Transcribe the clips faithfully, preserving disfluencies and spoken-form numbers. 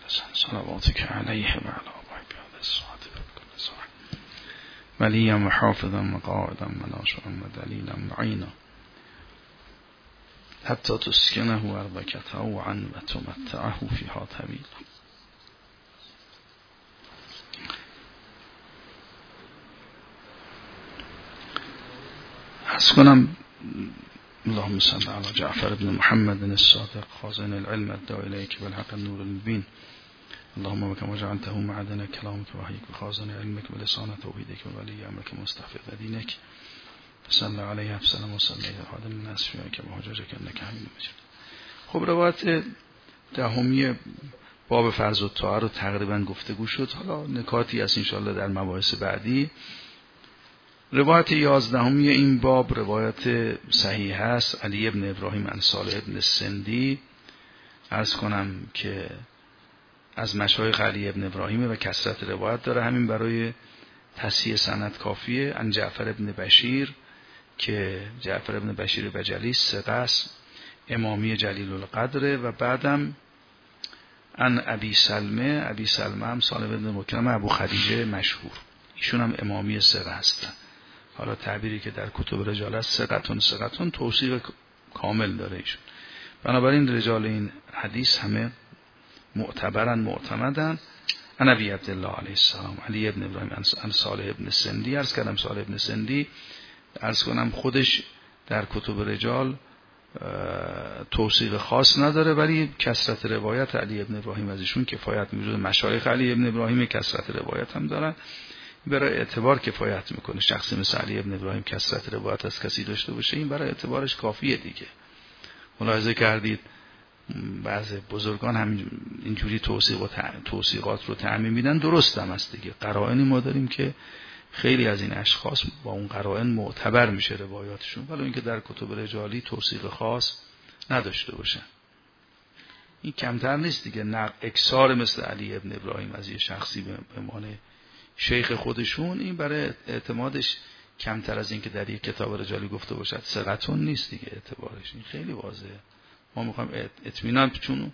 صلواتك علیه و علی آبائک بعد الصلاة بکل ساعت ولیم و حافظا و قائدا و ناصرا و دلیلا و عینا حتی تسکنه ارضک طوعا و تمتعه فیها طویلا. عرض کنم اللهم صل علی جعفر بن محمد الصادق خازن العلم الداعی الیک بالحق النور المبین اللهم بك وجعلته معدن كلامك وحيك وخازن علمك ولسان توحيدك وولي امرك مستحفظ دينك صلى عليه وسلم وصلى خادم الناس فيك وحججك انك حميد مجيد. خب روایت دهمی باب فرض الطاعه رو تقریبا گفتگو شد. حالا نکاتی هست ان شاء الله در مباحث بعدی. روایت یازدهمی این باب روایت صحیح است. علی ابن ابراهیم عن صالح ابن سندی عرض کنم که از مشایخ علی ابن ابراهیم و کثرت روایت داره، همین برای تصحیح سند کافیه. عن جعفر ابن بشیر که جعفر ابن بشیر بجلی ثقه است، امامی جلیل القدره. و بعدم عن ابی سلمه، ابی سلمه هم سالم ابن مکرم ابو خدیجه مشهور، ایشون هم امامی ثقه هستن. حالا تعبیری که در کتب رجال است ثقتون ثقتون توصیف کامل داره ایشون. بنابراین رجال این حدیث همه معتبرن معتمدن. عن ابی عبدالله علیه السلام علی ابن ابراهیم عن صالح ابن سندی. عرض کردم صالح ابن سندی عرض کنم خودش در کتب رجال توصیف خاص نداره، ولی کثرت روایت علی ابن ابراهیم از ایشون کفایت می‌کنه. مشایخ علی ابن ابراهیم کثرت روایت هم دارن، برای اعتبار کفایت میکنه. شخصی مثل علی ابن ابراهیم کثرت روایت از کسی داشته باشه، این برای اعتبارش کافیه دیگه. ملاحظه کردید بعضی بزرگان هم اینجوری توصیقات رو تعمیم میدن، درست هم است دیگه. قرائنی ما داریم که خیلی از این اشخاص با اون قرائن معتبر میشه روایاتشون، ولی اینکه در کتب رجالی توصیق خاص نداشته باشن. این کمتر نیست دیگه. نقل اکثار مثل علی ابن ابراهیم از یه شخصی به معنی شیخ خودشون، این برای اعتمادش کمتر از این که در یک کتاب رجالی گفته باشد ثقتون نیست دیگه. اعتبارش این خیلی واضحه. ما میخوایم اطمینان، چون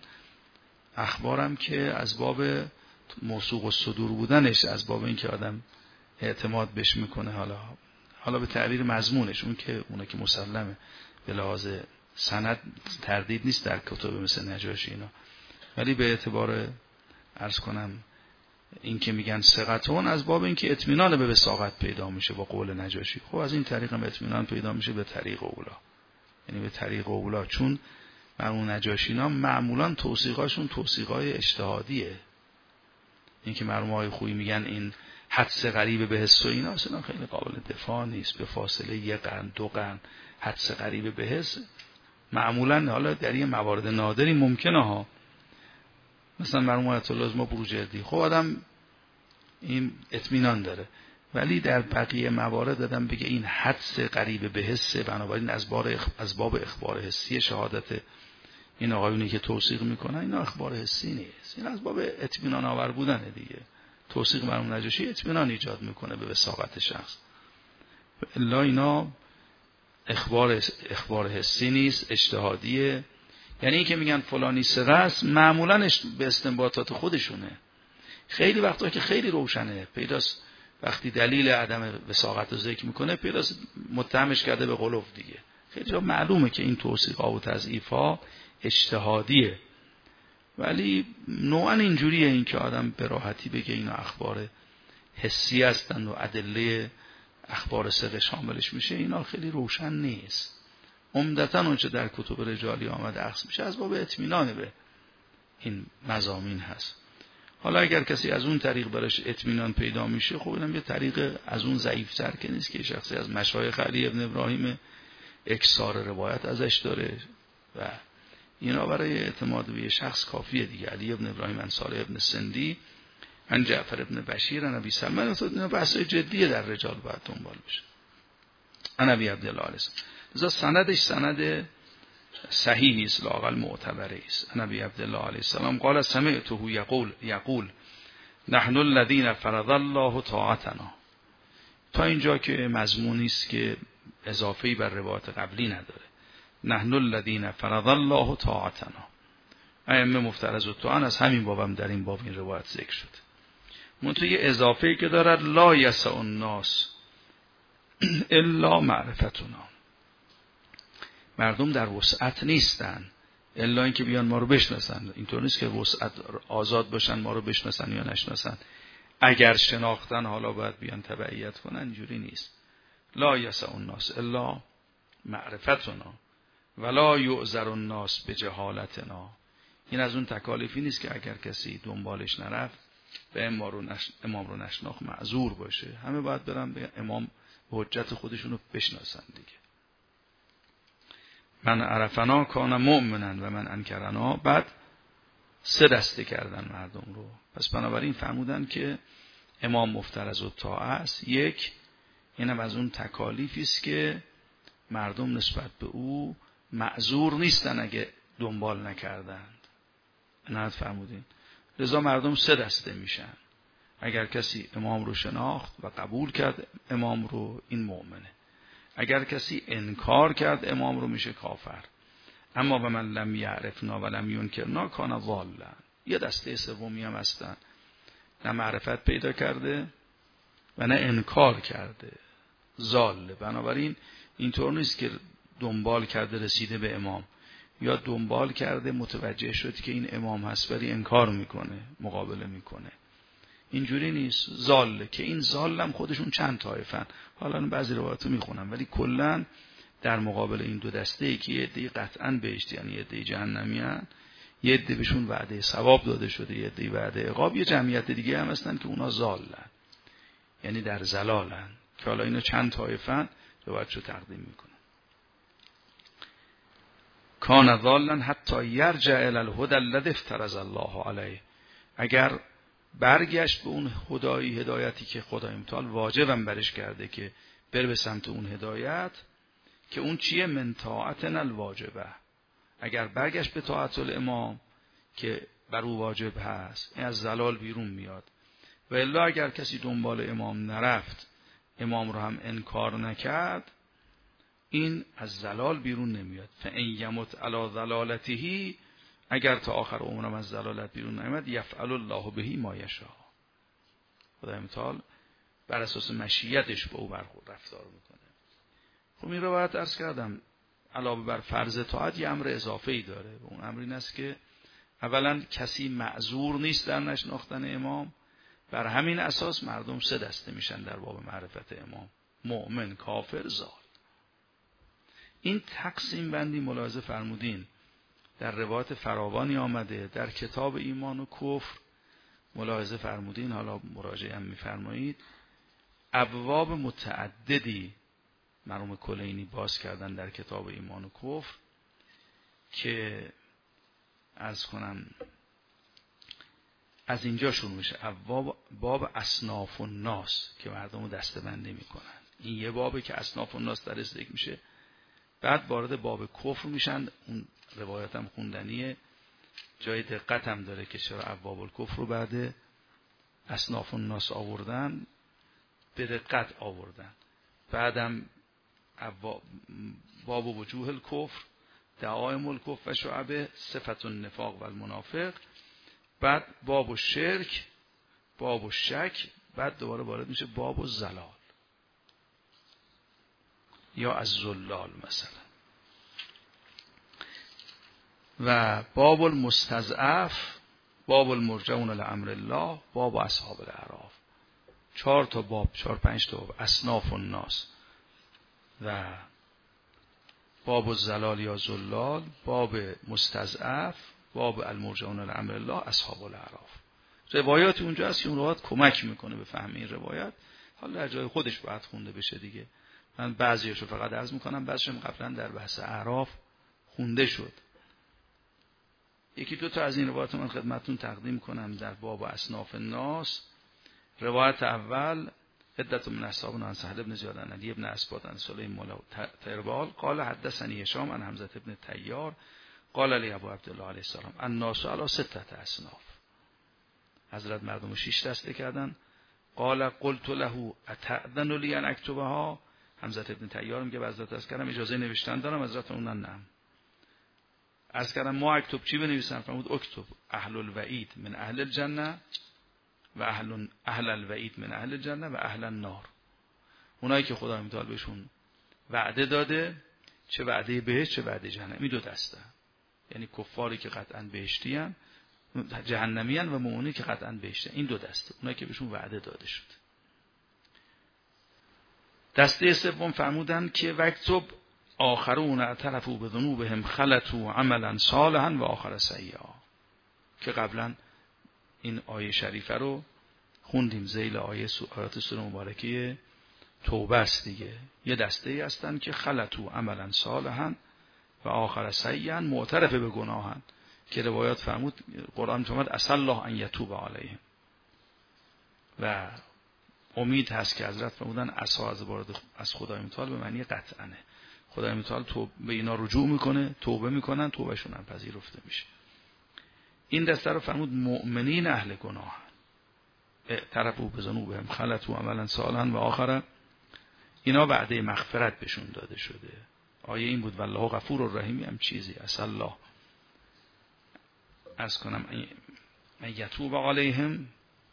اخبارم که از باب موثوق الصدور بودنش، از باب این که آدم اعتماد بهش میکنه، حالا حالا به تعبیر مضمونش، اون که اونه که مسلمه به لحاظ سند تردید نیست در کتب مثل نجاشی اینا، ولی به اعتبار عرض کنم این که میگن ثقتون از باب این که اطمینان به وثاقت پیدا میشه با قول نجاشی. خب از این طریق هم اطمینان پیدا میشه به طریق اولا، یعنی به طریق اولا، چون مرحوم نجاشی اینا معمولا توصیقاشون توصیقای اجتهادیه. این که مرحوم های خویی میگن این حدس قریب به حس و اینا اصلا خیلی قابل دفاع نیست. به فاصله یک قرن دو قرن حدس قریب به حس معمولا، حالا در این موارد نادری ممکنه ها، مثلا مرحوم آیت الله ما بروجردی، خب آدم این اطمینان داره، ولی در بقیه موارد آدم بگه این حدس قریب به حس، بنابراین از باب از باب اخبار حسی شهادت این آقایونی که توثیق میکنن اینا اخبار حسی نیست، این از باب اطمینان آور بودنه دیگه. توثیق مرحوم نجاشی اطمینان ایجاد میکنه به وثاقت شخص، الا اینا اخبار اخبار حسی نیست، اجتهادیه. یعنی این که میگن فلانی ثقه است معمولا به استنباطات خودشونه. خیلی وقتا که خیلی روشنه پیداست، وقتی دلیل عدم وثاقت رو ذکر میکنه پیداست متهمش کرده به غلو دیگه. خیلی جا معلومه که این توثیقا و تضعیفا اجتهادیه، ولی نوعا اینجوریه این که آدم به راحتی بگه اینا اخبار حسی هستند و ادله اخبار ثقه شاملش میشه، اینا خیلی روشن نیست. عمدتاً اونچه در کتب رجالی آمده اخذ میشه از باب اطمینان به این مضامین هست. حالا اگر کسی از اون طریق براش اطمینان پیدا میشه، خب اینم یه طریق از اون ضعیف‌تر که نیست که شخصی از مشایخ علی ابن ابراهیم اکثار روایت ازش داره و اینا برای اعتماد به شخص کافیه دیگه. علی ابن ابراهیم عن صالح ابن سندی عن جعفر ابن بشیر عن ابی سلمه، اینا بحثای جدیه در رجال باید دنبال بشه. عن ابی عبدالله علیه السلام، سندش سند صحیحی است، لااقل معتبری است. عن ابی عبدالله علیه السلام قال سمعته یقول یقول نحن الذين فرض الله طاعتنا. تا اینجا که مضمونی است که اضافه‌ای بر روایت قبلی نداره. نحن الذين فرض الله طاعتنا، ائمه مفترض الطعن از همین بابم در این باب این روایت ذکر شد. منتها یه اضافه‌ای که دارد لا یسع الناس الا معرفتنا، مردم در وسعت نیستن الا اینکه بیان ما رو بشناسن. اینطور نیست که وسعت آزاد باشن ما رو بشناسن یا نشناسن، اگر شناختن حالا باید بیان تبعیت کنن، اینجوری نیست. لا یسع الناس الا معرفتنا ولا یعذر الناس بجهالتنا. این از اون تکالیفی نیست که اگر کسی دنبالش نرفت به امام رو, نش... امام رو نشناخت معذور باشه. همه باید برن به امام به حجت خودشونو بشناسن دیگه. من عرفنا کان مؤمنا و من انکرنا. بعد سه دسته کردن مردم رو. پس بنابراین فرمودن که امام مفترض الطاعه است. یک، اینم از اون تکالیفی است که مردم نسبت به او معذور نیستن اگه دنبال نکردند. نه فرمودین. لذا مردم سه دسته میشن. اگر کسی امام رو شناخت و قبول کرد امام رو، این مؤمنه. اگر کسی انکار کرد امام رو، میشه کافر. اما و من لم یعرفنا و لم ینکرنا کان ضالا. یه دسته سومی هم هستن، نه معرفت پیدا کرده و نه انکار کرده، ضال. بنابراین اینطور نیست که دنبال کرده رسیده به امام، یا دنبال کرده متوجه شد که این امام هست ولی انکار میکنه، مقابله میکنه. اینجوری نیست. ضال، که این ضال هم خودشون چند طایفن. حالا بعضی روایاتو میخونم، ولی کلا در مقابل این دو دسته ای که یه عده قطعاً بهشتی ان، یه عده جهنمی ان، یه عده بهشون وعده ثواب داده شده، یه عده وعده عقاب، یه جمعیت دیگه هم هستن که اونا ضالن، یعنی در ضلالن، که حالا اینا چند طایفن روایتشو تقدیم میکنم. کان ضالا حتی یرجع الی الهدی الذی افترض الله علیه. اگر برگشت به اون هدایی، هدایتی که خدای متعال واجبم برش کرده که بر به سمت اون هدایت، که اون چیه؟ من طاعتنا الواجبه. اگر برگشت به طاعت الامام که بر او واجب هست، این از ضلال بیرون میاد. و الا اگر کسی دنبال امام نرفت، امام رو هم انکار نکرد، این از ضلال بیرون نمیاد. فان یمت علی ضلالته، اگر تا آخر عمرم از ضلالت بیرون نیامد، یفعل الله به ما یشاء. خدای متعال بر اساس مشیتش با او برخورد رفتار میکنه. خب این روایت عرض کردم علاوه بر فرض طاعت یه امر اضافه‌ای داره. و اون امر این است که اولا کسی معذور نیست در نشناختن امام. بر همین اساس مردم سه دسته میشن در باب معرفت امام: مؤمن، کافر، ضال. این تقسیم بندی ملاحظه فرمودین در روایت فراوانی آمده. در کتاب ایمان و کفر ملاحظه فرمودین، حالا مراجعه هم میفرمایید، ابواب متعددی مرحوم کلینی باز کردن در کتاب ایمان و کفر که عرض کنم از اینجا شروع میشه. ابواب باب اصناف الناس که مردم رو دسته بندی میکنن. این یه بابه که اصناف الناس درش ذکر میشه. بعد وارد باب کفر میشن. اون روایت هم خوندنیه، جای دقت هم داره که چرا ابواب الکفر رو بعد اصناف الناس آوردن، به دقت آوردن. بعدم باب وجوه الکفر، دعائم الکفر و شعبه، صفت النفاق و المنافق. بعد باب الشرک، باب الشک. بعد دوباره وارد میشه باب الزلال یا الزلال مثلا. و باب المستضعف، باب المرجعون لامر الله، باب اصحاب الاعراف. چهار تا باب، چهار پنج تا باب اصناف الناس و باب الزلال یا زلال، باب مستضعف، باب المرجعون لامر الله، اصحاب الاعراف. روایات اونجا هست که اون روایات کمک میکنه به فهم این روایت. حالا در جای خودش باید خونده بشه دیگه. من بعضیاشو فقط عرض میکنم، بعضیشم قبلا در بحث اعراف خونده شد. یکی دو تا از این روایات من خدمتتون تقدیم کنم در باب اصناف الناس. روایت اول: عدت من اصحابنا عن سهل بن زیاد عن علی بن اسباط عن سلیم مولى تربال قال حدثني هشام عن حمزه بن طیار قال لی ابو عبدالله علیه السلام الناس علی سته اصناف. حضرت مردم شش دسته کردن. قال قلت له اتأذن لی ان اکتبها. حمزه بن طیار میگه حضرت از کردم اجازه نوشتن دارم؟ حضرت اون نه. عرض کردم ما اکتب چی بنویسن؟ فرمود اکتب اهل الوعید من اهل الجنه و اهل اهل الوعید من اهل الجنه و اهل النار. اونایی که خدا متعال بهشون وعده داده، چه وعده بهشت چه وعده جهنم، این دو دسته، یعنی کفاری که قطعاً بهشتی ان، جهنمی ان، و مؤمنی که قطعاً بهشتی ان. این دو دسته اونایی که بهشون وعده داده شد. دسته سوم فرمودن که وکتب آخرون اعترفوا بذنوبهم خلطوا عملا صالحا و آخر سیئا، که قبلا این آیه شریفه رو خوندیم، ذیل آیه آیات سوره مبارکه توبه است دیگه. یه دسته ای هستن که خلطوا عملا صالحا و آخر سیئا، معترف به گناهن، که روایات فرمود قرآن فرمود عسى الله ان یتوب علیهم، و امید هست که حضرت فرمودن عسى از وارد از خدای متعال به معنی قطعنه، خدای متعال تو به اینا رجوع میکنه، توبه میکنن، توبهشون هم پذیرفته میشه. این دسته رو فرمود مؤمنین اهل گناه، اعترفوا بذنوبهم خلطوا عملا صالحا و آخر، اینا وعده مغفرت بهشون داده شده. آیه این بود والله غفور الرحیم، هم چیزی عسى الله از کنم ان یتوب علیهم.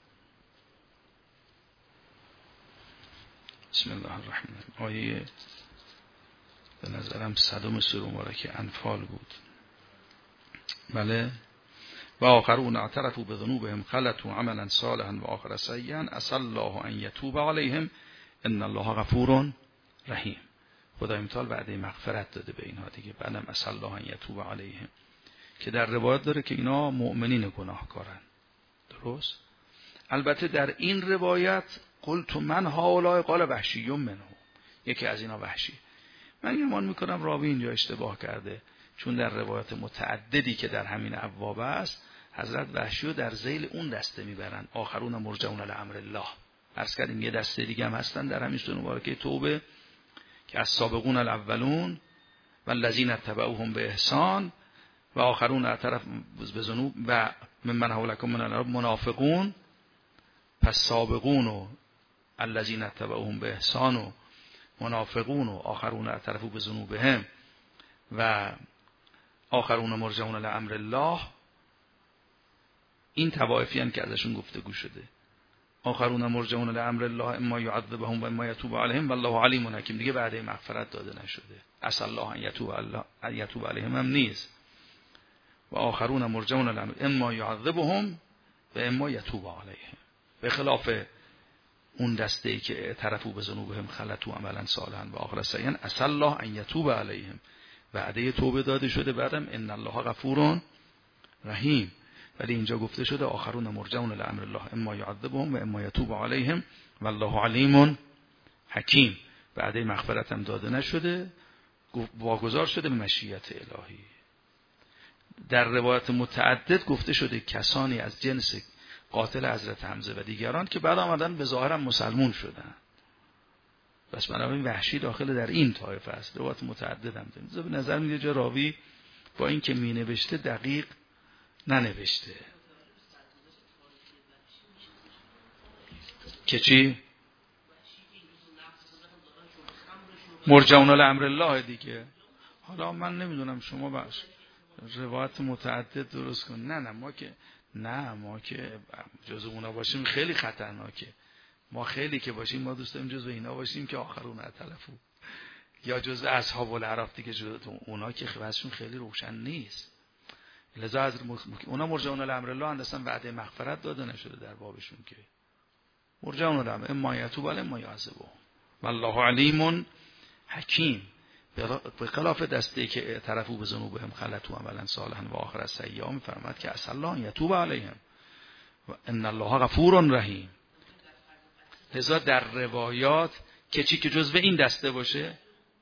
بسم الله الرحمن الرحیم. آیه به نظرم صدم سوره مبارکه انفال بود. بله. و آخرون اعترفوا بذنوبهم خلطوا عملا صالحا و آخر سیئا عسى الله ان یتوب علیهم ان الله غفور رحیم. خدای متعال وعده مغفرت داده به اینها دیگه. بعدم عسى الله ان یتوب علیهم، که در روایت داره که اینا مؤمنین گناهکارن. درست؟ البته در این روایت قلت من هؤلاء قال وحشی منهم، یکی از اینا وحشی. من گمان میکنم راوی اینجا اشتباه کرده، چون در روایات متعددی که در همین ابواب است حضرت وحشی رو در ذیل اون دسته میبرن، آخرون مرجعون لامر الله. عرض کردیم یه دسته دیگه هم هستن در همین سوره مبارکه توبه که السابقون الاولون والذین اتبعوهم باحسان و آخرون اعترف بذنوب و ممن حولکم من العرب منافقون، پس سابقون و الذین اتبعوهم باحسان و منافقون و آخرون اعترفوا بذنوبهم و آخرون مرجعون لامر الله، این طوایفی ان که ازشون گفتگو شده. آخرون مرجعون لامر الله اما یعذبهم و اما یتوب علیهم والله علیم حکیم، دیگه بعد مغفرت داده نشده. عسى الله ان یتوب الله ان یتوب علیهم هم نیست. و آخرون مرجعون لامر اما یعذبهم و اما یتوب علیهم، به خلاف اون دسته‌ای که اعترفوا بذنوبهم خلطوا عملا صالحا و آخر سیئا عسى الله ان یتوب علیهم، وعده توبه داده شده. بعدم ان الله غفور رحیم، ولی اینجا گفته شده آخرون مرجعون لامر الله اما یعذبهم و اما یتوب علیهم والله علیم حکیم، وعده مغفرت هم داده نشده، واگذار شده به مشیت الهی. در روایت متعدد گفته شده کسانی از جنس قاتل حضرت حمزه و دیگران که بعد آمدن به ظاهر هم مسلمون شدن، بس بنابراین وحشی داخل در این طایفه است. روایت متعدد هم داریم. به نظر میاد جا راوی با این که می نوشته دقیق ننوشته. که چی؟ مرجعون لامر الله دیگه. حالا من نمیدونم شما باش روایت متعدد درست کن. نه نه ما که نه ما که جزو اونا باشیم خیلی خطرناکه. ما خیلی که باشیم ما دوست داریم جزو اینا باشیم که آخرون اعترفوا، یا جزو اصحاب الاعراف دیگه، جزو اونا که وضعشون خیلی روشن نیست. لذا از اونا مرجعون لامر الله اندستن وعده مغفرت داده نشده در بابشون، که مرجعون لامر اما یتوب علیهم اما یعذبهم والله علیم حکیم، به خلاف دسته که اعترفوا بذنوبهم خلطوا عملا صالحا و آخر سیئا میفرماد که عسى الله ان یتوب علیهم و ان الله غفور رحیم. لذا در روایات که چی که جزو این دسته باشه،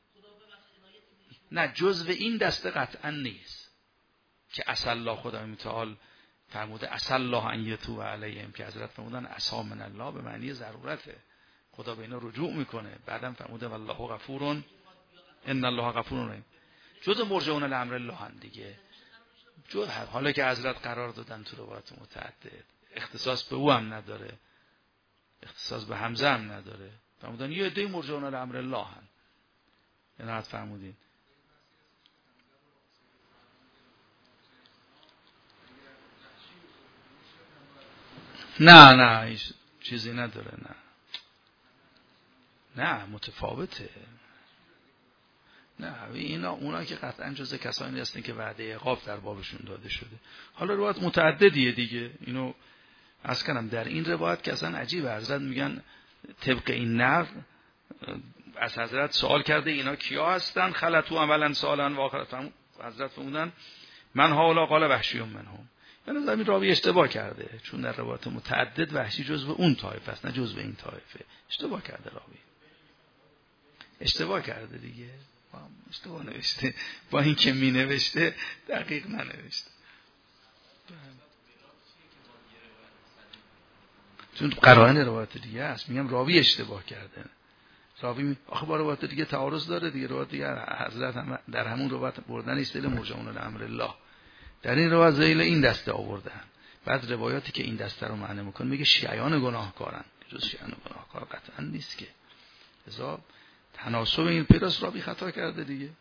نه جزو این دسته قطعا نیست که عسى الله خدای متعال فرموده عسى الله ان یتوب علیهم، که حضرت فرمودن عسى من الله به معنی ضرورته، خدا به اینا رجوع میکنه. بعدم فرموده والله غفور ان الله غفور رحیم. جزء مرجعون لامر الله هم دیگه، جزء حالا که حضرت قرار دادن تو روایات متعدد، اختصاص به او هم نداره، اختصاص به حمزه هم نداره. فرمودن یه عده مرجعون لامر الله هم، اینا فرمودین نه نه هیچ چیزی نداره. نه نه متفاوته. نه اینا اونا که قطعا جزء کسانی هستن که وعده عقاب در بابشون داده شده. حالا روایت متعددیه دیگه، اینو عرض کردم. در این روایت که اصلا عجیبه، حضرت میگن طبق این نقل از حضرت سوال کرده اینا کیا هستن؟ خلطو اولا سالن و آخرت. حضرت فرمودن من حالا قال وحشی منهم. یعنی زمین راوی اشتباه کرده، چون در روایت متعدد وحشی جزء اون طایفه است نه جزء این طایفه. اشتباه کرده راوی، اشتباه کرده دیگه، اشتباه نوشته، با این که می نوشته دقیق ننوشته. چون قرائن روایت دیگه است. میگم راوی اشتباه کرده. راوی می... آخه با روایت دیگه تعارض داره دیگه. روایت دیگه حضرت هم در همون روایت بردن استیل مرجعون الامر الله، در این روایت ذیل این دسته آوردن. بعد روایاتی که این دسته رو معنی میکنه میگه شیعان گناهکارن، جز شیعان گناهکار قطعا نیست که. لذا تناسب این پیداست، راوی خطا کرده دیگه.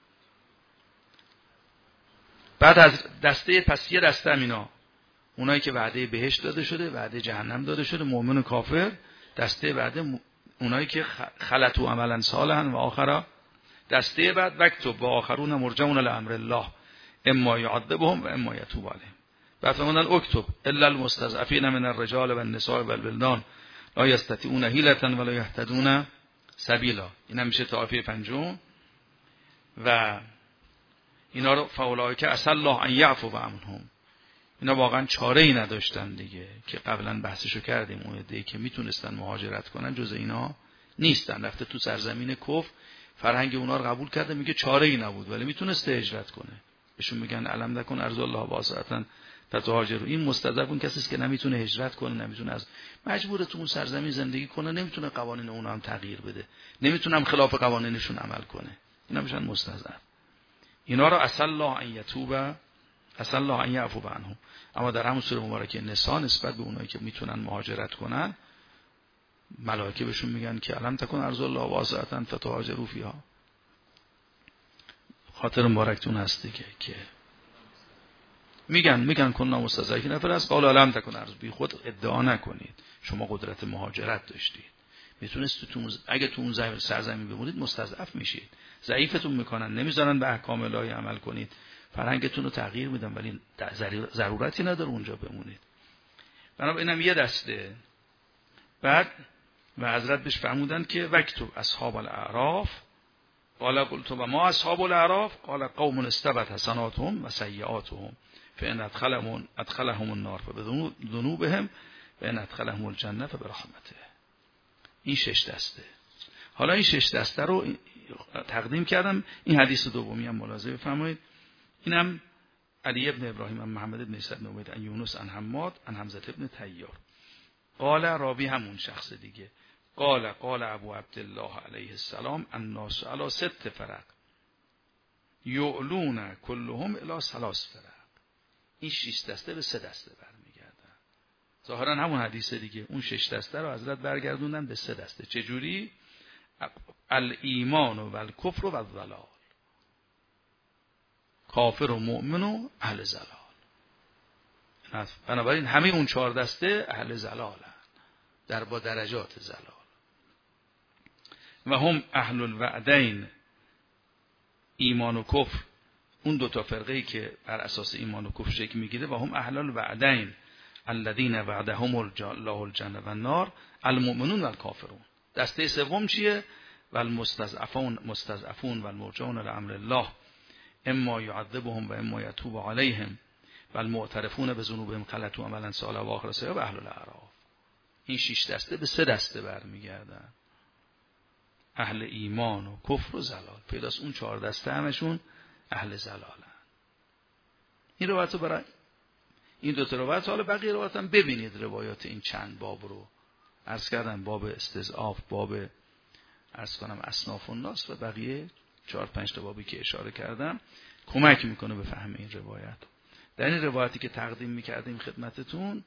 بعد از دسته پس یه دسته اینا اونایی که وعده بهشت داده شده، وعده جهنم داده شده، مؤمن و کافر. دسته بعد م... اونایی که خلطو عملا صالحا و آخرا. دسته بعد وکتب و آخرون مرجعون لامر الله اما یعذبهم و اما یتوب علیهم. بعد فرمودن اکتب الا المستضعفین من الرجال و النساء و الولدان لا یستطیعون حیلة ولا یهتدون سبیلا. این هم میشه طایفه پنجم. و اینا رو فاولئک عسى الله ان یعفو عنهم. اینا واقعا چاره ای نداشتن دیگه، که قبلا بحثشو کردیم. اون عده‌ای که میتونستن مهاجرت کنن جز اینا نیستن، رفته تو سرزمین کفر، فرهنگ اونا رو قبول کرده، میگه چاره ای نبود ولی میتونسته هجرت کنه. بهشون میگن علم نکن ارض الله واسعة فتهاجروا. این مستضعف اون کسی است که نمیتونه هجرت کنه، نمیتونه، از مجبوره تو اون سرزمین زندگی کنه، نمیتونه قوانین اونها هم تغییر بده، نمیتونه هم خلاف قوانینشون عمل کنه. اینا میشن مستضعف. اینا رو عسى الله ان یتوب، عسى الله ان یعفو عنهم. اما در همون سوره مبارکه نساء نسبت به اونایی که میتونن مهاجرت کنن، ملائکه بهشون میگن که علم تکن ارض الله واسعة فتهاجروا فیها. خاطر مبارکتون هست دیگه که میگن میگن کنا مستضعفین نفر است. قال علم تکن ارض، بی خود ادعا نکنید شما قدرت مهاجرت داشتید، میتونستید تو اگه تو اون سرزمین بمونید مستضعف میشید، ضعیفتون میکنن، نمیذارن به احکام الهی عمل کنید، فرهنگتون رو تغییر میدن، ولی ضرورتی نداره اونجا بمونید. بنابراین اینم یه دسته. بعد و حضرت بهش فرمودن که وکتب اصحاب الاعراف قال قلت و ما اصحاب الاعراف قال قوم استبت حسناتهم و سیئاتهم فان ادخلهم ادخلهم النار فبذنوبهم وان ادخلهم الجنه فبرحمته. این شش دسته. حالا این شش دسته رو تقدیم کردم. این حدیث دومی هم ملاحظه بفرمایید. اینم علی ابن ابراهیم عن محمد ابن عیسی بن عبید عن یونس عن حماد عن حمزه ابن طیار. قال راوی همون شخص دیگه. قال قال ابو عبدالله علیه السلام الناس علی ست فرق یعلون کلهم الی ثلاث فرق. این شش دسته به سه دسته برمیگردن. ظاهرا همون حدیث دیگه. اون شش دسته رو حضرت برگردوندن به سه دسته. چجوری؟ الایمان و الکفر و الضلال. کافر و مؤمن و اهل ضلال. بنابراین همه اون چهار دسته اهل ضلالن، در با درجات ضلال. و هم اهل الوعدین، ایمان و کفر. اون دو تا فرقه‌ای که بر اساس ایمان و کفر شکل میگیره. و هم اهل الوعدین الذين وعدهم الله الجنه و النار المؤمنون و الکافرون. دسته سوم چیه؟ و المستضعفون مستضعفون و المرجعون لامر الله اما یعذبهم و اما یتوب علیهم و المعترفون بذنوبهم خلطوا عملا صالحا و آخر سیئا و اهل الاعراف. این شش دسته به سه دسته برمیگردن. اهل ایمان و کفر و ضلال. پیداست اون چهار دسته همشون اهل ضلالن. این روایت رو برای این دو تا روایت، حالا بقیه روایت هم ببینید. روایات این چند باب رو عرض کردم، باب استضعاف، باب عرض کنم اصناف الناس و بقیه چهار پنج تا بابی که اشاره کردم کمک میکنه به فهم این روایت. در این روایتی که تقدیم میکردیم خدمتتون،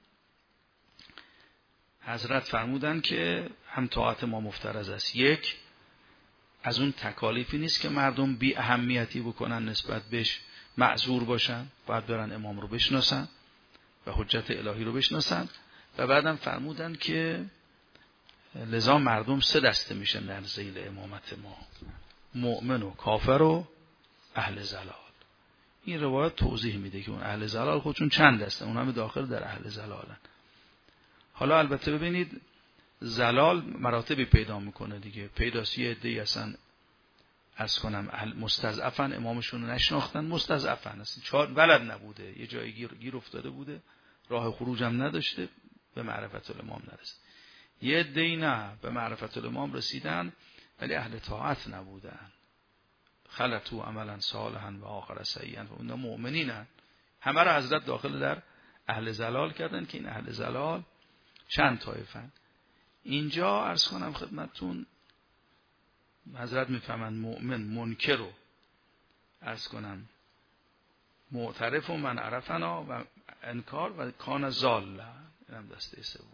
حضرت فرمودن که هم طاعت ما مفترض است. یک، از اون تکالیفی نیست که مردم بی اهمیتی بکنن نسبت بهش، معذور باشن، باید برن امام رو بشناسن و حجت الهی رو بشناسن. و بعدم فرمودن که لذا مردم سه دسته میشن در ذیل امامت ما، مؤمن و کافر و اهل زلال. این روایت توضیح میده که اون اهل زلال خودشون چند دسته، اون هم داخل در اهل زلالن. حالا البته ببینید زلال مراتبی پیدا میکنه دیگه. پیداست یه عده‌ای اصلا از کنم مستضعفن، امامشون رو نشناختن، مستضعفن اصلا چهار بلد نبوده، یه جایی گیر, گیر افتاده بوده، راه خروج هم نداشته، به معرفت الامام نرسید. یه عده‌ای نه به معرفت الامام رسیدن ولی اهل طاعت نبودن، خلطو عملا صالحا و آخر سیئا و اون مؤمنینن. همه را حضرت داخل در اهل زلال کردن که این اهل زلال چند طایفن. اینجا عرض کنم خدمتتون حضرت میفهمن مؤمن منکر رو عرض کنم معترف و من عرفنا و انکار و کان زال، اینم دسته سوم.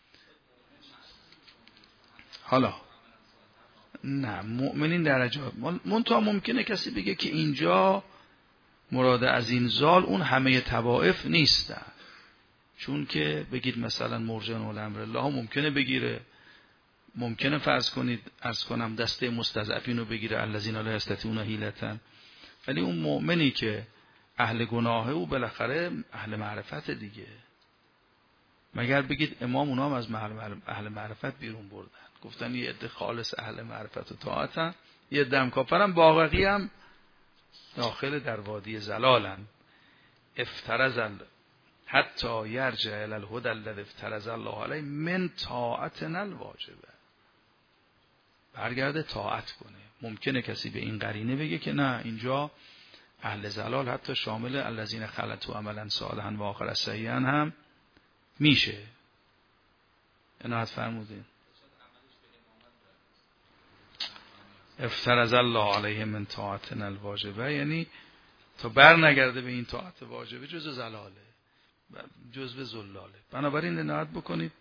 حالا نه مؤمنین درجه منتها ممکنه کسی بگه که اینجا مراد از این زال اون همه طوائف نیستن، چون که بگید مثلا مرجان الامر الله ممکنه بگیره، ممکنه فرض کنید عرض کنم دسته مستضعفین رو بگیره الذین لا یستطیعون حیلة، ولی اون مؤمنی که اهل گناهه او بالاخره اهل معرفت دیگه. مگر بگید امام اونا هم از اهل معرفت بیرون بردن، گفتن یه عده خالص اهل معرفت و طاعتن، یه عده هم کافرن، باقی هم داخل در وادی زلالن. افترض حتی یرجع الی الهدى الذی افترض الله علیه من طاعتنا الواجبه، برگرده طاعت کنه. ممکنه کسی به این قرینه بگه که نه اینجا اهل زلال حتی شامل الذین خلطوا عملا صالحا و آخر سیئا هم میشه. عنایت فرمودین. افترض الله علیه من طاعتنا الواجبه یعنی تا بر نگرده به این طاعت واجبه جزء زلاله، جزء زلاله. بنابراین عنایت بکنید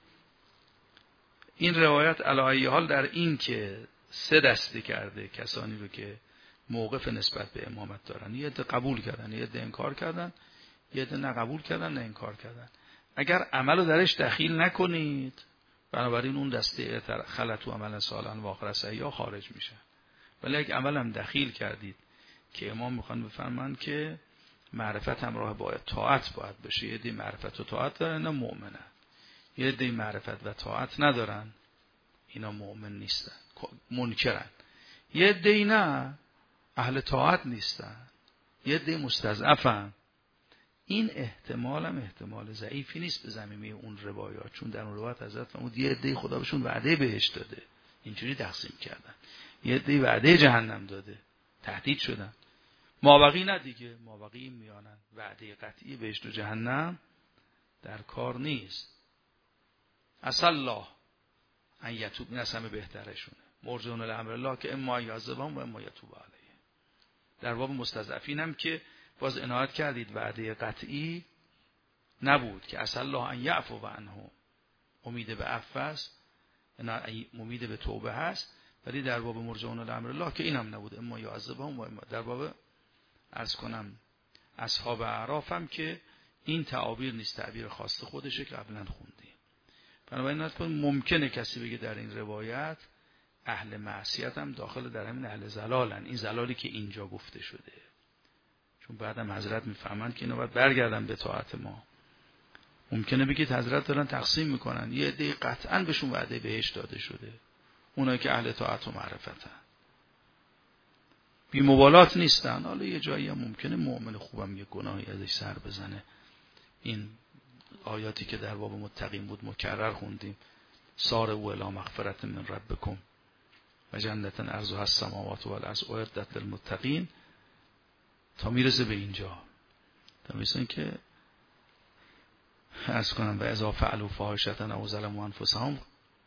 این روایت علی ای حال در این که سه دسته کرده کسانی رو که موقف نسبت به امامت دارن، یه عده قبول کردن، یه عده انکار کردن، یه عده نه قبول کردن نه انکار کردن. اگر عملو درش دخیل نکنید بنابراین اون دسته خلطوا عملا صالحا و آخر سیئا خارج میشه. ولی اگه عمل هم دخیل کردید که امام میخوان بفرمایند که معرفت همراه باید طاعت باید بشه، یه عده معرفت و طاعت دارن نه مؤمنن، یه عده معرفت و طاعت ندارن اینا مؤمن نیستن منکرن، یه عده نه اهل طاعت نیستن، یه عده مستضعفن. این احتمال هم احتمال ضعیفی نیست به زمینه اون روایات، چون در اون روایات حضرت فرمود یه عده خدا بهشون وعده بهشت داده اینجوری تقسیم کردن، یه عده وعده جهنم داده تهدید شدن، مابقی نه دیگه، مابقی میانن وعده قطعی بهشت و جهنم در کار نیست. عسى الله ان یتوب، این از همه بهترشونه. مرجون الامر الله که اما یعذبهم و اما یتوب علیهم. در باب مستضعفین هم که باز عنایت کردید وعده قطعی نبود که عسى الله ان یعفو عنهم، امید به عفو است، امید به توبه هست، ولی در باب مرجون الامر الله که اینم نبود اما یعذبهم و اما. در باب عرض کنم اصحاب اعراف هم که این تعابیر نیست، تعبیر خاص خودشه که قبلا خوندیم. بنابراین نظر ممکنه کسی بگه در این روایت اهل معصیت هم داخل در همین اهل زلالن، این زلالی که اینجا گفته شده، چون بعدم حضرت میفهمند که اینا باید برگردن به طاعت ما. ممکنه بگید حضرت دارن تقسیم میکنن، یه عده قطعا بهشون وعده بهشت داده شده، اونایی که اهل طاعت و معرفتن بی مبالات نیستن. حالا یه جایی هم ممکنه مؤمن خوبم یه گناهی ازش سر بزنه. این آیاتی که در باب متقین بود مکرر خوندیم، سارعوا الی مغفرة من ربکم و جنة عرضها السماوات والارض اعدت للمتقین، تا میرسه به اینجا، تا میرسه که عرض کنم و اذا فعلوا فاحشة او ظلموا انفسهم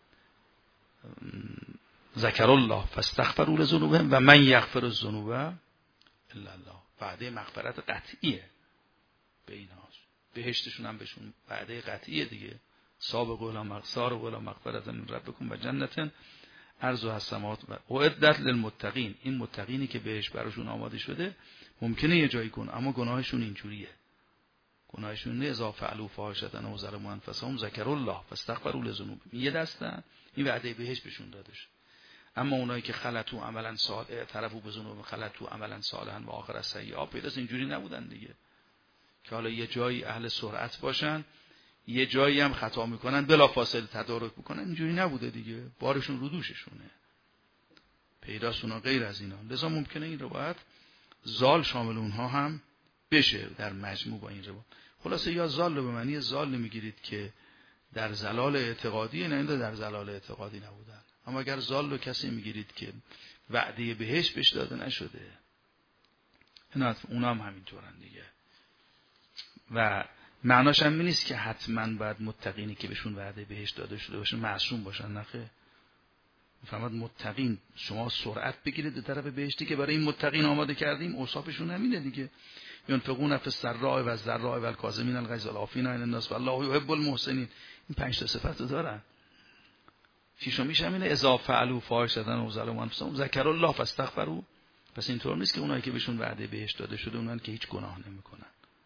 ذکر الله فاستغفروا لذنوبهم و من یغفر الذنوب الا الله. وعده مغفرت قطعیه به ایناش، بهشتشون هم بهشون وعده قطعیه دیگه. سابقوا الی مغفرة و الی مغفرة من ربکم و جنة عرضها السماوات و اعدت للمتقین. این متقینی که بهش براشون آماده شده ممکنه یه جایی کن اما گناهشون اینجوریه، گناهشون نه اذا فعلوا فاحشة او ظلموا انفسهم ذکروا الله فاستغفروا لذنوبهم. یه دستن این وعده بهشت بهشون داده شد. اما اونایی که خلطوا عملا صالحا اعترفوا بذنوبهم خلطوا عملا صالحا و آخر سیئا، پیداست اینجوری نبودن دیگه که حالا یه جایی اهل سرعت باشن یه جایی هم خطا میکنن بلافاصله تدارک بکنن، اینجوری نبوده دیگه، بارشون رو دوششونه. پیداست اونا غیر از اینا. لذا ممکنه این روایت زال شامل اونها هم بشه در مجموع با این روایت. خلاصه یا زال رو به معنی زال میگیرید که در زلال اعتقادی، نه در زلال اعتقادی نبودن. اما اگر زال رو کسی میگیرید که وعده بهشت بهش داده نشده، اونا هم همینطورن دیگه. و معناش هم نیست که حتما باید متقینی که بهشون وعده بهشت داده شده باشن معصوم باشن، نخه. فهمت متقین شما سرعت بگیرید به طرف بهشتی که برای این متقین آماده کردیم، اوصافشون همینه دیگه. ينفقون فی السراء و الضراء و الکاظمین الغیظ والعافین عن الناس والله یحب المحسنین. این پنج تا صفت رو دارن. شیشمیش همینه اذا فعلوا فاحشة او ظلموا انفسهم ذکروا الله فاستغفروا. پس اینطور نیست که اونایی که بهشون وعده بهشت داده شده اونان که هیچ گناه نمیکنن.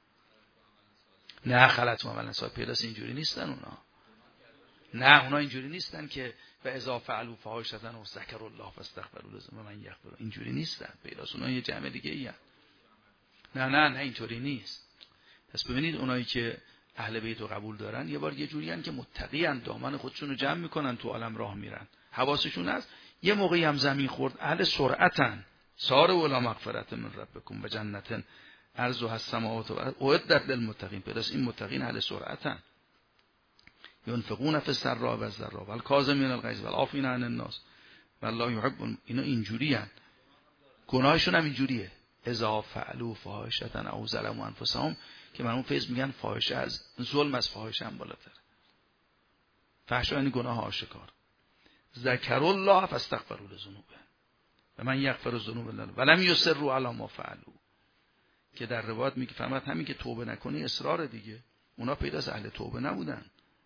نه خلطوا عملا صالحا، پیداست اینجوری نیستن اونا. نه اونا اینجوری نیستن که و اذا فعلوا فاحشة او ذکروا الله فاستغفروا لذنوبهم یغفر. اینجوری نیستن، پیداست اونا یه جمع دیگه ای هستن. نه نه نه اینطوری نیست. پس ببینید اونایی که اهل بیت رو قبول دارن یه بار یه جوری ان که متقی ان، دامن خودشون رو جمع میکنن تو عالم راه میرن، حواسشون هست. یه موقعی هم زمین خورد اهل سرعتن. سار ولا مغفرت من ربکم و جنت عرضها السماوات و الارض اعدت للمتقین. پس این متقین اهل سرعتن. ينفقون فی السراء و الضراء و الکاظمین الغیظ و العافین عن الناس والله یحب. اینا اینجوریان، گناهشون هم اینجوریه. اذا فعلوا فاحشة او ظلموا انفسهم، که مرحوم فیض میگن فاحشه از ظلم از فاحشه هم بالاتر. فحش یعنی گناه آشکار. ذکروا الله فاستغفروا لذنوبهم و من یغفر الذنوب الا الله ولم یصروا علی ما فعلوا، که در روایت میگه فهمت همین که توبه نکنی اصرار دیگه. اونا پیدا از اهل توبه نبودن.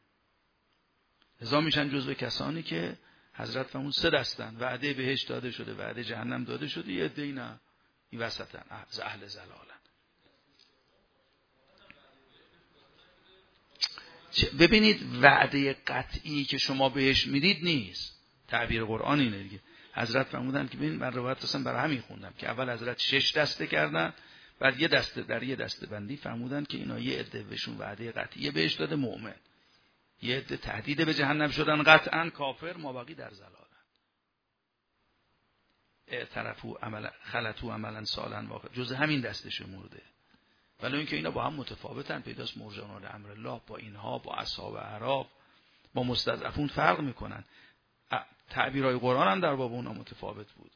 لذا میشن جزو کسانی که حضرت فرمود سه دستن، وعده بهشت داده شده، وعده جهنم داده شده، یه عده‌ای نه، این وسطن، از اهل زلالن. ببینید وعده قطعی که شما بهش میدید نیست، تعبیر قرآن اینه دیگه. حضرت فرمودن که ببین من روایت اصلا برای همین خوندم که اول حضرت شش دسته کردن، بعد یه دسته در یه دسته بندی فرمودن که اینا یه عده بهشون وعده قطعی بهش داده مؤمن، یه عده تهدید به جهنم شدن قطعا کافر، مابقی در زلالن. اعترفوا عملا خلطوا عملا صالحا واقع جز همین دسته شمرده. ولی اینکه اینا با هم متفاوتن، پیداست مرجعون امر الله با اینها با اصحاب اعراف با مستضعفون فرق میکنن. تعبیرهای قرآن هم در باب اونها متفاوت بود.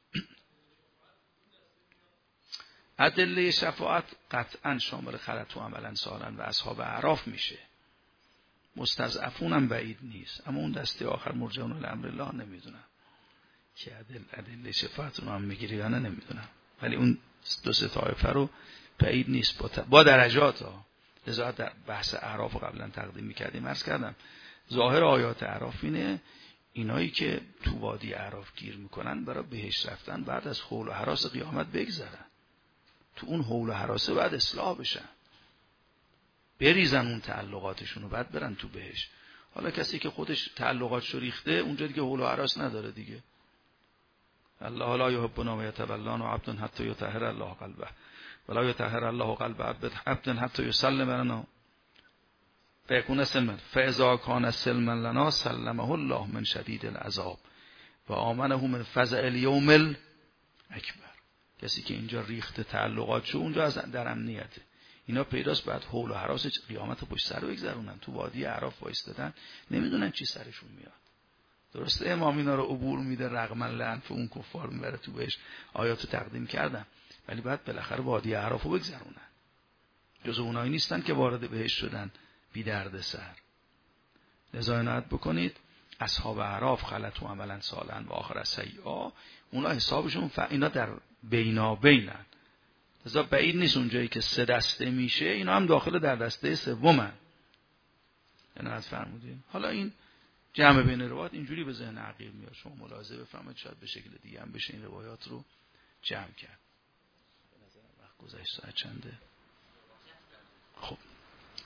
ادله شفاعت قطعا شامل خلطوا عملا صالحا و اصحاب اعراف میشه. مستضعفون هم بعید نیست، اما اون دسته آخر مرجعون امر الله نمیدونم که ادله شفاعت اونها هم میگیره یا نه نمیدونم، ولی اون دو سه طایفه رو بعید نیست با, با درجات ها. لذا در بحث اعراف قبلا تقدیم میکردیم، عرض کردم ظاهر آیات اعراف اینه اینایی که تو وادی اعراف گیر میکنن برای بهشت رفتن بعد از حول و هراس قیامت بگذرن، تو اون حول و هراسه بعد اصلاح بشن، بریزن اون تعلقاتشون و بعد برن تو بهشت. حالا کسی که خودش تعلقاتشو ریخته اونجا دیگه حول و هراس نداره دیگه. الله لا یحبنا و یتولانا عبد حتی یطهر الله قلبه ولا یطهر الله قلب عبد حتی یسلم لنا فیکون سلما فاذا کان سلما لنا سلمه الله من شدید العذاب و آمنه من فزع الیوم الاکبر. کسی که اینجا ریخته تعلقاتشو اونجا از در امنیته. اینا پیداست بعد حول و هراس قیامت پشت سر بگذرونن، تو وادی اعراف وایستادن نمیدونن چی سرشون میاد. درسته امام اینا رو عبور میده رغم لعنت اون کفار میبره تو بهش، آیاتو تقدیم کردم، ولی بعد بالاخره وادی اعرافو بگذرونن. جز اونایی نیستن که وارد بهش شدن بی درد سر. لذا عنایت بکنید اصحاب اعراف خلطوا عملا صالحا و آخر سیئا، اونا حسابشون ف... اینا در بینا بینن. لذا بعید نیست اونجایی که سه دسته میشه اینا هم داخل در دسته سومن. عنایت فرمودین. حالا این جمع بین روایات اینجوری به ذهن عقیل میاد، شما ملاحظه بفرمایید شاید به شکل دیگه هم بشه این روایات رو جمع کرد. به نظر وقت گذشت ساعت چنده؟ خب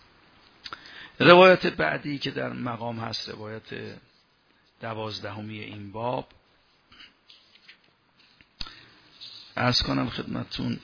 روایت بعدی که در مقام هست روایت دوازدهمی این باب، عرض کنم خدمتون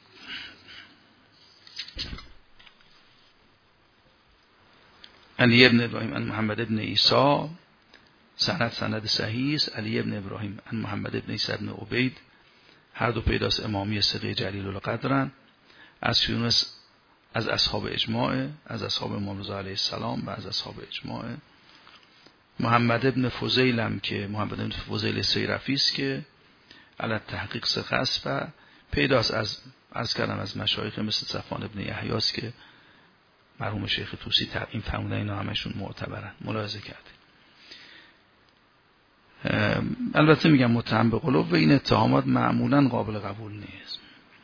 علی ابن ابراهیم عن محمد ابن عیسی، سند سند صحیح است. علی ابن ابراهیم عن محمد ابن عیسی ابن عبید، هر دو پیداست امامی ثقه جلیل القدرن، از یونس از اصحاب اجماع، از اصحاب امام رضا علیه السلام و از اصحاب اجماع. محمد ابن فضیل هم که محمد ابن فضیل سیرفی است که علی تحقیق ثقه است و پیداست از از کلام از مشایخ مثل صفوان ابن یحیی است که مرحوم شیخ طوسی این فرمودن اینا همشون معتبرن. ملاحظه کردید. البته میگم متهم به غلو و این اتهامات معمولا قابل قبول نیست.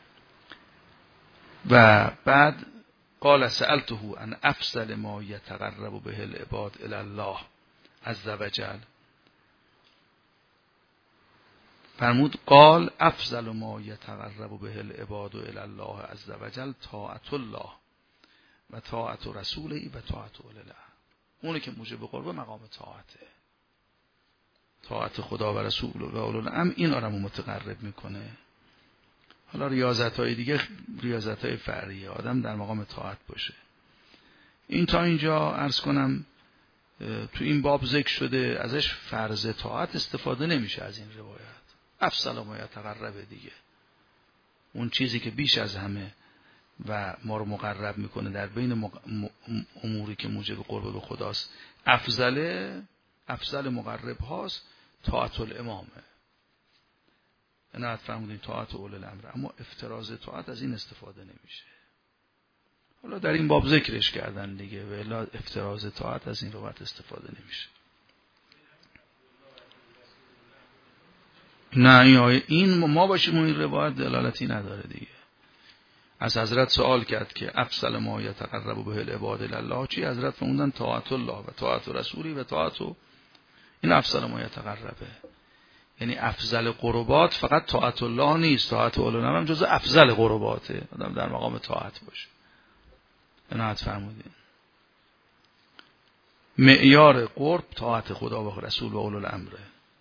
و بعد قال سألته ان افضل ما یتقرب به العباد الی الله عز وجل، فرمود قال افضل ما یتقرب به العباد الی الله عز وجل طاعت الله و طاعت رسوله و طاعت اولی الامر. اونه که موجب قرب مقام طاعته، طاعت خدا و رسول و اولی الامر این آدمو متقرب میکنه. حالا ریاضت‌های دیگه ریاضت‌های فرعیه، آدم در مقام طاعت باشه. این تا اینجا عرض کنم تو این باب ذکر شده، ازش فرض طاعت استفاده نمیشه از این روایت. افضل ما یتقرب دیگه، اون چیزی که بیش از همه و ما رو مقرب میکنه در بین مق... اموری که موجب قرب به خداست، افضل افضل مقرب هاست طاعت الامامه. نه فرمودیم طاعت اولی الامر، اما افتراض طاعت از این استفاده نمیشه. حالا در این باب ذکرش کردن دیگه، و الا افتراض طاعت از این روایت استفاده نمیشه. نه این, آیه این ما باشیم این روایت دلالتی نداره دیگه. از حضرت سوال کرد که افضل ما یتقرب به العباد الی الله چی؟ حضرت فرمودن طاعت الله و طاعت رسولی و طاعت و این افضل ما یتقربه. یعنی افضل قربات فقط طاعت الله نیست، طاعت اولی الامر هم جزء افضل قرباته، آدم در مقام طاعت باشه. عنایت فرمودین. معیار قرب طاعت خدا و رسول و اولی الامره.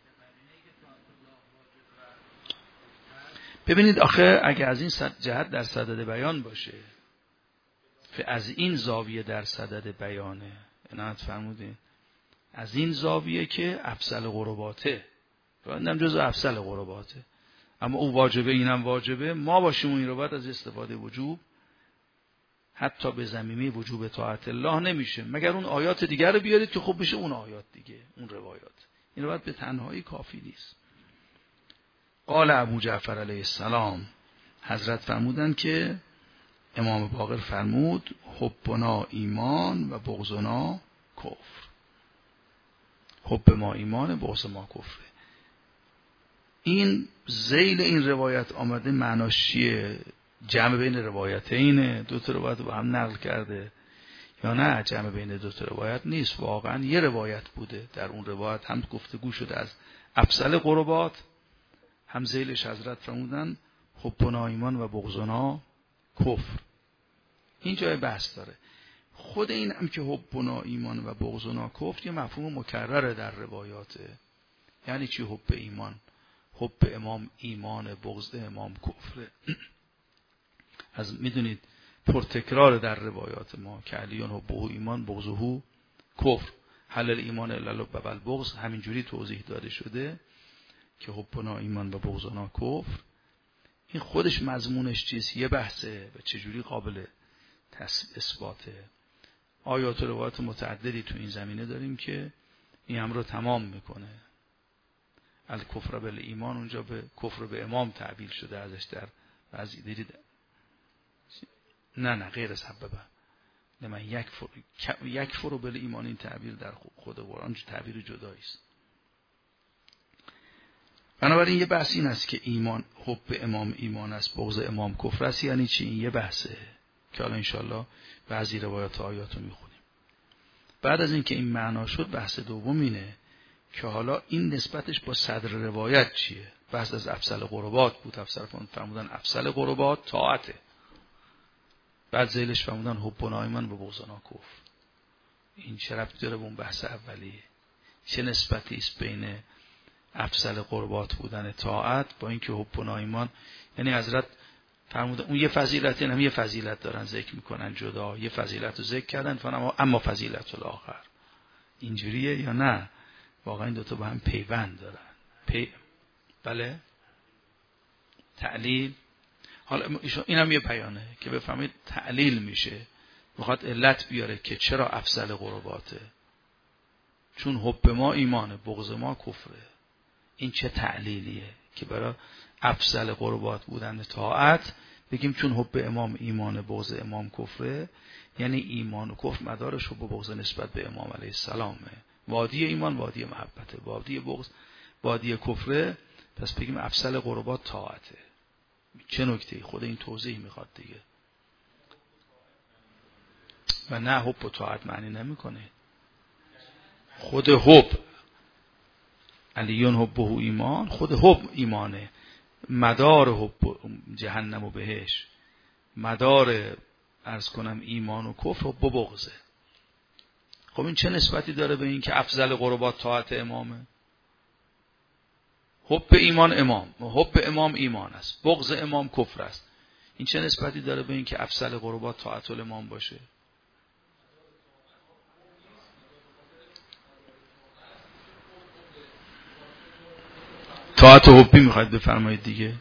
ببینید آخه اگه از این جهت در صدد بیان باشه، از این زاویه در صدد بیانه، عنایت فرمودین، از این زاویه که افضل قرباته، ببینم جزء افضل قرباته، اما او واجبه اینم واجبه، ما باشیم این رو باید از استفاده وجوب حتی به زمینه وجوب طاعت الله نمیشه، مگر اون آیات دیگر رو بیارید که خوب بشه اون آیات دیگه، اون روایات. این روایت به تنهایی کافی نیست. قال ابو جعفر علیه السلام، حضرت فرمودن که امام باقر فرمود حبنا ایمان و بغضنا کفر. حب ما ایمان، بغض ما کفره. این ذیل این روایت آمده معناش چیه؟ جمع بین روایتین، دو تا روایت با هم نقل کرده یا نه؟ جمع بین دو تا روایت نیست، واقعا یه روایت بوده. در اون روایت هم گفتگو شده از افضل قربات، هم ذیلش حضرت فرمودن حبنا ایمان و بغضنا کفر. این جای بحث داره. خود این هم که حبنا ایمان و بغضنا کفر یه مفهوم مکرره در روایاته. یعنی چی حب ایمان؟ حب امام ایمان، بغض امام کفره. از میدونید پرتکرار در روایات ما که علیون حبه ایمان بغضه کفر، حلل ایمان الا و البغض، همینجوری توضیح داده شده که حبنا ایمان و بغضنا کفر. این خودش مضمونش چیست؟ یه بحثه و چجوری قابل اثباته. آیات و روایات متعددی تو این زمینه داریم که این هم رو تمام میکنه. الکفر بالایمان اونجا به کفر به امام تعبیر شده ازش در بعضی دیدید. نه نه غیر سببه. لمن یکفر یکفر بالایمان، این تعبیر در خود قرآن تعبیر جدایی است. بنابراین یه بحث این است که ایمان حب امام ایمان است، بغض امام کفر است. یعنی چی؟ این یه بحثه که حالا انشالله بعضی روایات و آیات رو میخونیم. بعد از اینکه این معنا شد، بحث دوم اینه که حالا این نسبتش با صدر روایت چیه؟ بحث از افضل قربات بود. افضل فرمودن افضل قربات طاعته. بعد ذیلش فرمودن حبنا ایمان و بغضنا کفر. این چه ربطی داره به اون بحث اولیه؟ چه نسبتی است بین افضل قربات بودن طاعت با اینکه حب و ایمان؟ یعنی حضرت فرمودن اون یه فضیلت، این هم یه فضیلت دارن ذکر میکنن جدا، یه فضیلت رو ذکر کردن فرمودن اما فضیلت الاخر. اینجوریه یا نه؟ واقعا این دوتا با هم پیوند دارن. پی... بله تعلیل. حالا این هم یه بیانه که بفهمید تعلیل میشه، میخواد علت بیاره که چرا افضل قرباته، چون حب ما ایمانه، بغض ما کفره. این چه تعلیلیه که برای افضل قربات بودن طاعت بگیم چون حب امام ایمانه، بغض امام کفره؟ یعنی ایمان و کفر مدارش حب و بغض نسبت به امام علیه السلامه. وادی ایمان وادی محبته، وادی بغض وادی کفره. پس بگیم افضل قربات طاعته. چه نکته؟ خود این توضیح میخواد دیگه. و نه حب و طاعت معنی نمیکنه. خود حب علیون حب و ایمان، خود حب ایمانه، مدار حب جهنم و بهش، مدار عرض کنم ایمان و کفر حب و بغضه. خب این چه نسبتی داره به این که افضل قربات طاعت امامه؟ حب ایمان امام، حب امام ایمان است، بغض امام کفر است. این چه نسبتی داره به این که افضل قربات طاعت الامام باشه؟ طاعت حبی میخواید بفرمایید دیگه؟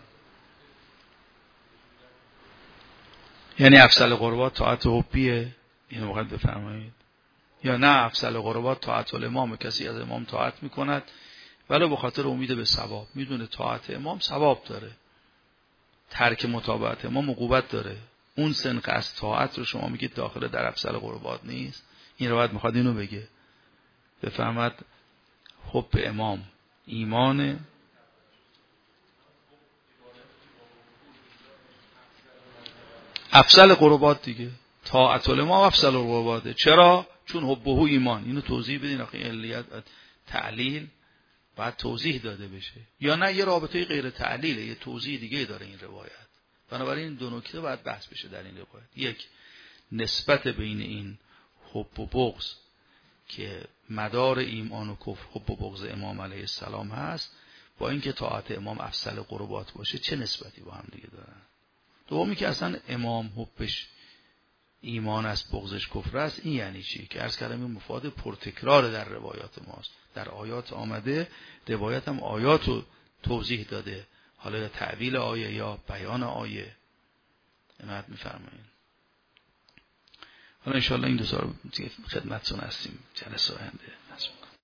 یعنی افضل قربات طاعت حبیه، اینو میخواید بفرمایید؟ یا نه افضل قربات طاعت الامام، کسی از امام طاعت میکند ولی به خاطر امید به ثواب، میدونه طاعت امام ثواب داره، ترک متابعت امام عقوبت داره، اون سنق از طاعت رو شما میگید داخل در افضل قربات نیست. این روایت میخواد اینو بگه، بفهمد حب امام ایمانه. افضل قربات دیگه طاعت الامام افضل قرباته. چرا؟ چون حبه ایمان. اینو توضیح بدین. آخه علیت تعلیل باید توضیح داده بشه، یا نه یه رابطه غیر تعلیله، یه توضیح دیگه داره این روایت. بنابراین دو نکته باید بحث بشه در این روایت. یک، نسبت بین این حب و بغض که مدار ایمان و کفر حب و بغض امام علیه السلام هست، با اینکه طاعت امام افضل قربات باشه چه نسبتی با هم دیگه دارن. دومی که اصلا امام حبش ایمان است، بغضش کفر است. این یعنی چی؟ که عرض کردم این مفاد پرتکرار در روایات ماست. در آیات آمده، روایت هم آیات رو توضیح داده، حالا یا تعویل آیه یا بیان آیه. عنایت می‌فرمایید. حالا انشاءالله این دو تا رو خدمتتون هستیم جلسه آینده.